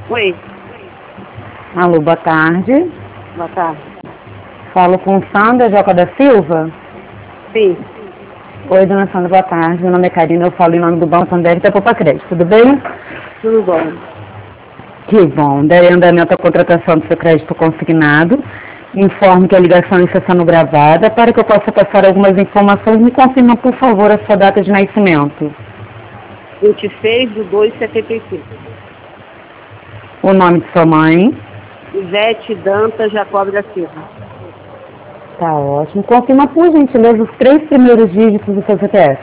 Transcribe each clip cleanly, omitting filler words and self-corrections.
Oi, Alô, boa tarde. boa tarde. Falo com Sandra Joca da Silva. Sim, Oi, dona Sandra, boa tarde. Meu nome é Karina, eu falo em nome do Banco Santander da Poupa Crédito, tudo bem? tudo bom. Que bom. Darei andamento à contratação do seu crédito consignado. Informo que a ligação está sendo gravada. Para que eu possa passar algumas informações, me confirma, por favor, a sua data de nascimento. 26/2/75. O nome de sua mãe. Ivete Dantas Jacob da Silva. Tá ótimo. Confirma, por gentileza, os 3 primeiros dígitos do seu CPF.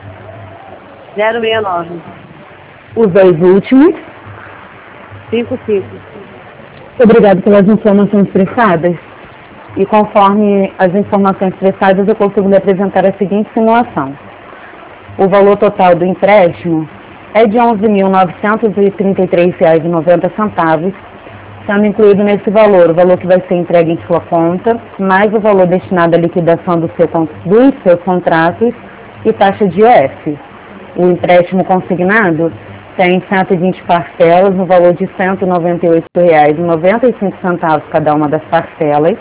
069 Os 2 últimos. 55. Obrigado pelas informações prestadas. E conforme as informações prestadas, eu consigo lhe apresentar a seguinte simulação. O valor total do empréstimo é de R$ 11.933,90, sendo incluído nesse valor o valor que vai ser entregue em sua conta, mais o valor destinado à liquidação dos seus contratos e taxa de IOF. O empréstimo consignado tem 120 parcelas no valor de R$ 198,95 cada uma das parcelas.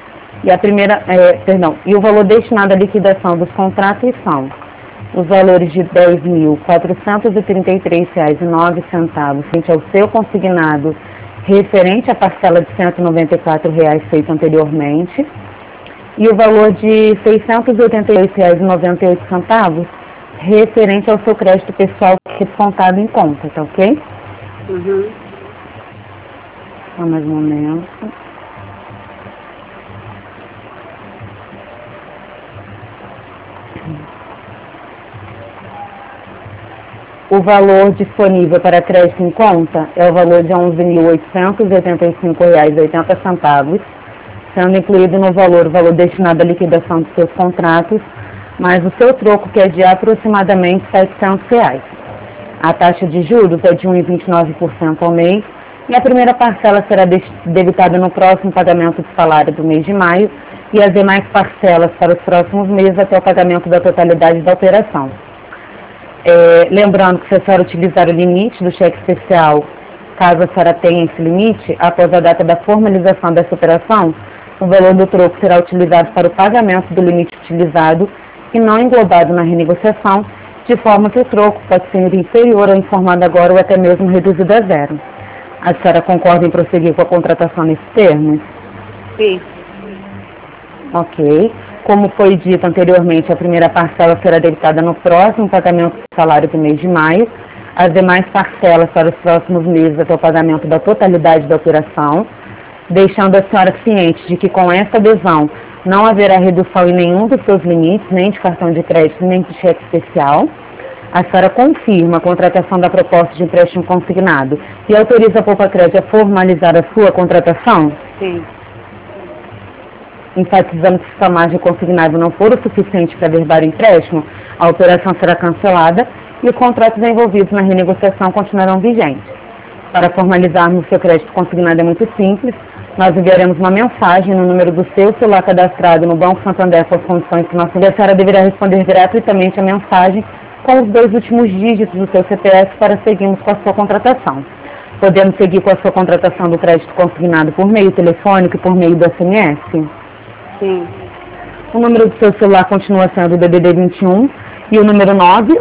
E o valor destinado à liquidação dos contratos são os valores de R$ 10.433,09 frente ao seu consignado referente à parcela de R$ 194,00 feito anteriormente e o valor de R$ 682,98 referente ao seu crédito pessoal descontado em conta, tá ok? Uhum. Só mais um momento. O valor disponível para crédito em conta é o valor de R$ 11.885,80, sendo incluído no valor o valor destinado à liquidação dos seus contratos, mais o seu troco, que é de aproximadamente R$ 700. A taxa de juros é de 1,29% ao mês e a primeira parcela será debitada no próximo pagamento do salário do mês de maio e as demais parcelas para os próximos meses até o pagamento da totalidade da operação. Lembrando que se a senhora utilizar o limite do cheque especial, caso a senhora tenha esse limite, após a data da formalização dessa operação, o valor do troco será utilizado para o pagamento do limite utilizado e não englobado na renegociação, de forma que o troco pode ser inferior ao informado agora ou até mesmo reduzido a zero. A senhora concorda em prosseguir com a contratação nesses termos? Sim, Ok. Como foi dito anteriormente, a primeira parcela será debitada no próximo pagamento do salário do mês de maio, as demais parcelas para os próximos meses até o pagamento da totalidade da operação, deixando a senhora ciente de que com essa adesão não haverá redução em nenhum dos seus limites, nem de cartão de crédito, nem de cheque especial. A senhora confirma a contratação da proposta de empréstimo consignado e autoriza a Poupa Crédito a formalizar a sua contratação? sim. Enfatizando que se a margem consignada não for o suficiente para averbar o empréstimo, a operação será cancelada e os contratos envolvidos na renegociação continuarão vigentes. Para formalizarmos o seu crédito consignado é muito simples. Nós enviaremos uma mensagem no número do seu celular cadastrado no Banco Santander com as condições que a senhora deverá responder gratuitamente a mensagem com os 2 últimos dígitos do seu CPF para seguirmos com a sua contratação. Podemos seguir com a sua contratação do crédito consignado por meio telefônico e por meio do SMS? Sim, O número do seu celular continua sendo o DDD 21 e o número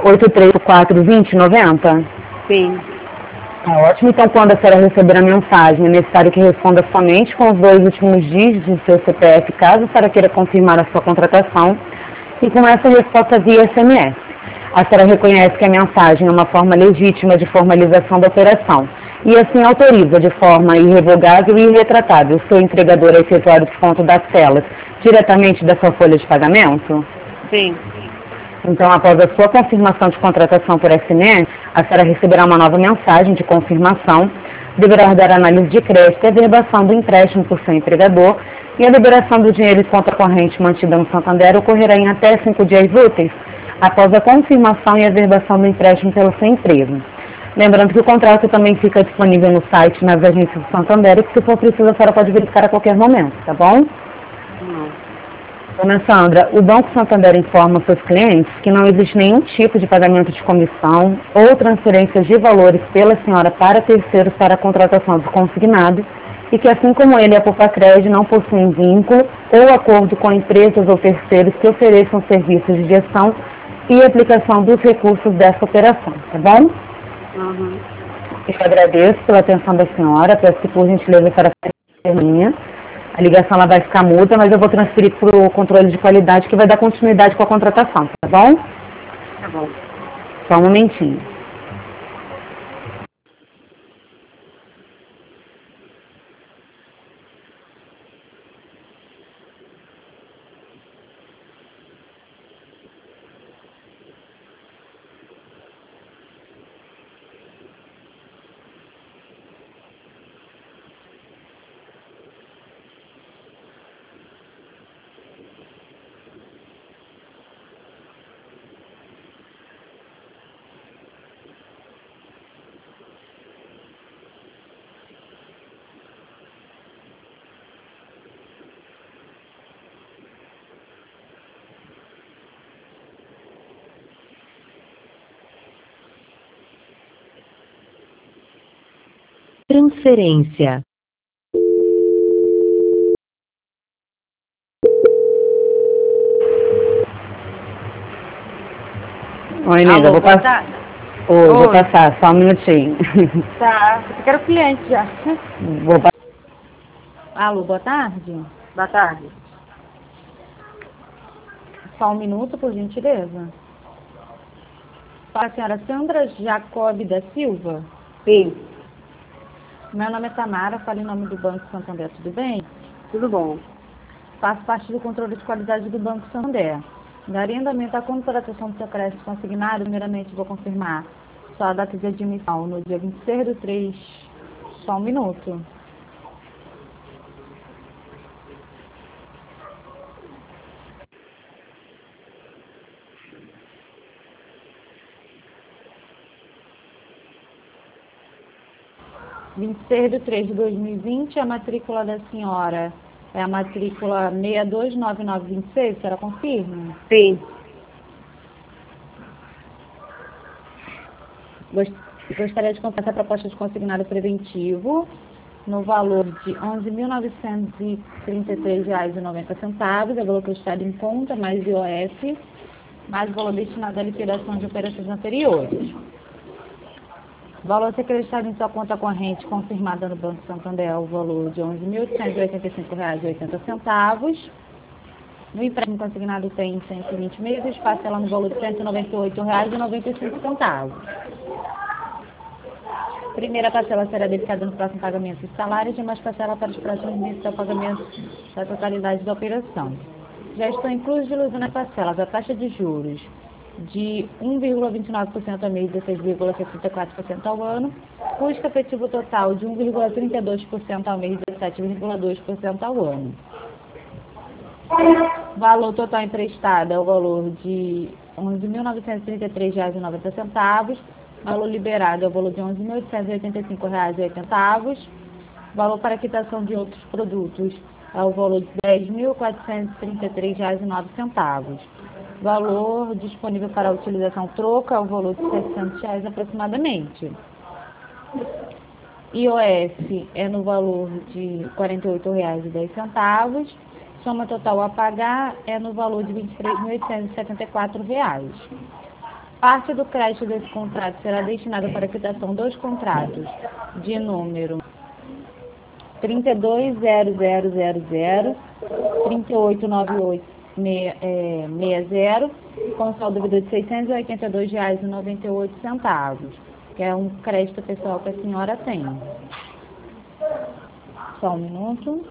983442090? sim. Tá ótimo. Então, quando a senhora receber a mensagem, é necessário que responda somente com os 2 últimos dígitos do seu CPF, caso a senhora queira confirmar a sua contratação, e com essa resposta via SMS. A senhora reconhece que a mensagem é uma forma legítima de formalização da operação e assim autoriza de forma irrevogável e irretratável o seu entregador a efetuar o desconto das celas diretamente da sua folha de pagamento? Sim, Então, após a sua confirmação de contratação por SMS, a senhora receberá uma nova mensagem de confirmação, deverá dar análise de crédito e averbação do empréstimo por seu empregador, e a liberação do dinheiro em conta corrente mantida no Santander ocorrerá em até 5 dias úteis, após a confirmação e averbação do empréstimo pela sua empresa. Lembrando que o contrato também fica disponível no site, nas agências do Santander, e que se for preciso a senhora pode verificar a qualquer momento, tá bom? não. Dona Sandra, o Banco Santander informa seus clientes que não existe nenhum tipo de pagamento de comissão ou transferências de valores pela senhora para terceiros para a contratação do consignado e que, assim como ele e a Popacred, não possuem vínculo ou acordo com empresas ou terceiros que ofereçam serviços de gestão e aplicação dos recursos dessa operação, tá bom? Uhum. Eu agradeço pela atenção da senhora, peço por gentileza para a minha. A ligação ela vai ficar muda, mas eu vou transferir para o controle de qualidade que vai dar continuidade com a contratação, tá bom? Tá bom. Só um momentinho. Transferência. Oi, nega, Alô, vou boa passar. tarde. Oi, vou Oi. passar, só um minutinho. Tá, eu quero cliente já. Vou passar. Alô, boa tarde. Boa tarde. Só um minuto, por gentileza. Para a senhora Sandra Jacob da Silva. Sim, Meu nome é Tamara, falo em nome do Banco Santander, tudo bem? tudo bom. Faço parte do controle de qualidade do Banco Santander. Daria andamento à contratação do seu crédito consignado, primeiramente vou confirmar sua data de admissão no dia 26/3. Só um minuto. Vinte e seis de 3 de 2020, a matrícula da senhora é a matrícula 629926, a senhora confirma? Sim, Gostaria de comprar essa proposta de consignado preventivo no valor de R$ 11.933,90, é o valor prestado em conta, mais IOF, mais o valor destinado à liquidação de operações anteriores. O valor a ser acreditado em sua conta corrente confirmada no Banco Santander é o valor de R$ 11.885,80. No empréstimo consignado tem 120 meses, parcela no valor de R$ 198,95. Primeira parcela será dedicada no próximo pagamento dos salários e mais parcela para os próximos meses ao pagamento da totalidade da operação. Já estão inclusos de ilusão nas parcelas a taxa de juros de 1,29% ao mês e 16,64% ao ano, custo efetivo total de 1,32% ao mês e 17,2% ao ano. Valor total emprestado é o valor de R$ 11.933,90. Valor liberado é o valor de R$ 11.885,80. Valor para quitação de outros produtos é o valor de R$ 10.433,09. Valor disponível para utilização troca é o valor de R$ 700 aproximadamente. IOF é no valor de R$ 48,10. Soma total a pagar é no valor de R$ 23.874. Parte do crédito desse contrato será destinada para a quitação dos contratos de número 32.0000, 389860, com saldo devedor de R$ 682,98, que é um crédito pessoal que a senhora tem. Só um minuto.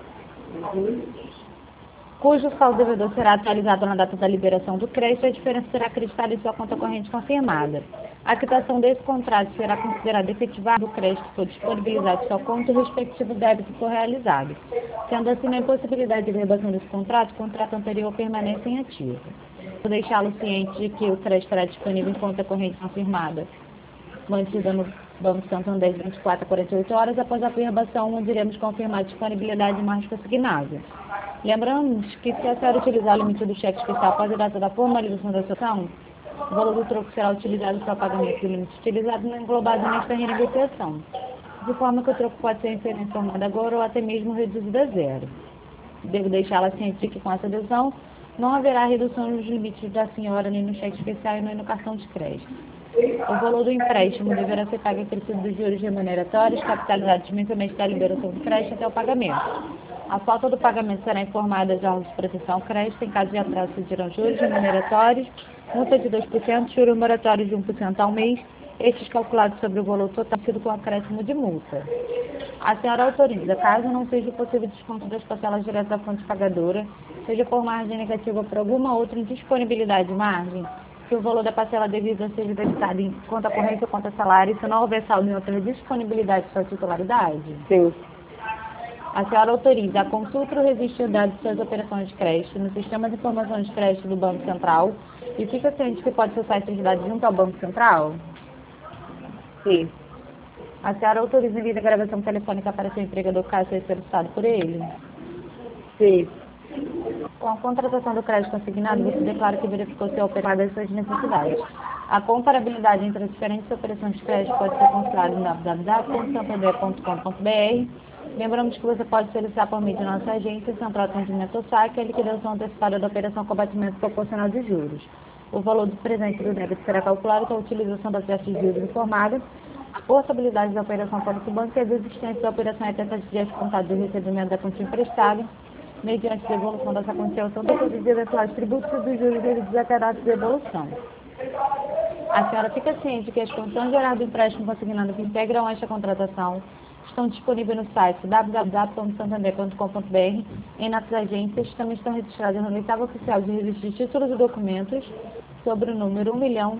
Cujo saldo devedor será atualizado na data da liberação do crédito, a diferença será acreditada em sua conta corrente confirmada. A quitação desse contrato será considerada efetivada do crédito que for disponibilizado em sua conta e o respectivo débito for realizado. Sendo assim, na impossibilidade de verbação desse contrato, o contrato anterior permanece em ativo. Vou deixá-lo ciente de que o crédito estará disponível em conta corrente confirmada, mantida no Banco Santander de 24 a 48 horas após a verbação, onde iremos confirmar a disponibilidade de margem consignada. Lembramos que se a senhora utilizar o limite do cheque especial após a data da formalização da sessão, o valor do troco será utilizado para o pagamento do limite utilizado não englobado nesta renegociação, de forma que o troco pode ser informado agora ou até mesmo reduzido a zero. Devo deixá-la ciente de que com essa adesão não haverá redução nos limites da senhora nem no cheque especial e nem no cartão de crédito. O valor do empréstimo deverá ser pago acrescido dos juros remuneratórios capitalizados mensalmente da liberação do crédito até o pagamento. A falta do pagamento será informada aos órgãos de proteção ao crédito. Em caso de atraso, surgirão juros remuneratórios, multa de 2%, juros moratórios de 1% ao mês, estes calculados sobre o valor total sido com acréscimo de multa. A senhora autoriza, caso não seja possível desconto das parcelas diretas da fonte pagadora, seja por margem negativa ou por alguma outra indisponibilidade de margem, que o valor da parcela devida seja debitado em conta corrente ou conta salário, se não houver saldo em outra disponibilidade de sua titularidade. Sim. A senhora autoriza a consulta ou registro de dados de suas operações de crédito no Sistema de Informação de Crédito do Banco Central e fica ciente que pode acessar esses dados junto ao Banco Central? Sim. A senhora autoriza envio da gravação telefônica para seu empregador caso seja solicitado por ele? Sim. Com a contratação do crédito consignado, você declara que verificou ser operada as suas necessidades. A comparabilidade entre as diferentes operações de crédito pode ser consultada em www.santander.com.br. Lembramos que você pode solicitar por meio de nossa agência, Central Atendimento ou SAC, a liquidação antecipada da operação com abatimento proporcional de juros. O valor do presente e do débito será calculado com a utilização da taxa de juros informada, a portabilidade da operação para o banco e a desistência da operação até 7 dias contados do recebimento da quantia emprestada, mediante devolução dessa quantia, são todos os eventuais tributos e dos juros devidos até a data de devolução. A senhora fica ciente que as condições gerais do empréstimo consignado que integram esta contratação estão disponíveis no site www.santander.com.br. Em nossas agências também estão registradas no Listado Oficial de Registro de Títulos e Documentos sobre o número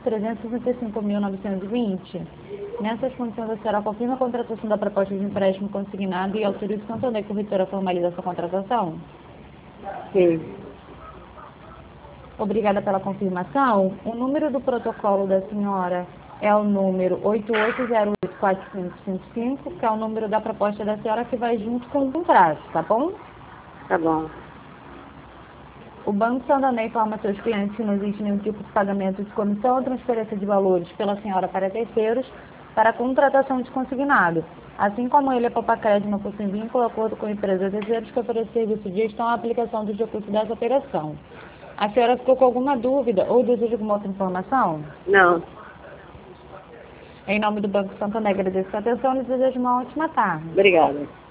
1.365.920. Nessas condições, a senhora confirma a contratação da proposta de empréstimo consignado e autoriza o Santander Corretora a formalizar sua contratação? Sim. Obrigada pela confirmação. O número do protocolo da senhora é o número 88084555, que é o número da proposta da senhora que vai junto com o contrato, tá bom? Tá bom. O Banco Santander informa seus clientes que não existe nenhum tipo de pagamento de comissão ou transferência de valores pela senhora para terceiros para a contratação de consignado. Assim como ele, a Popacred não possui vínculo acordo com empresas terceiros que oferecem serviço de gestão à aplicação dos recursos dessa operação. A senhora ficou com alguma dúvida ou deseja alguma outra informação? Não. Em nome do Banco Santander, agradeço a atenção e desejo uma ótima tarde. Obrigada.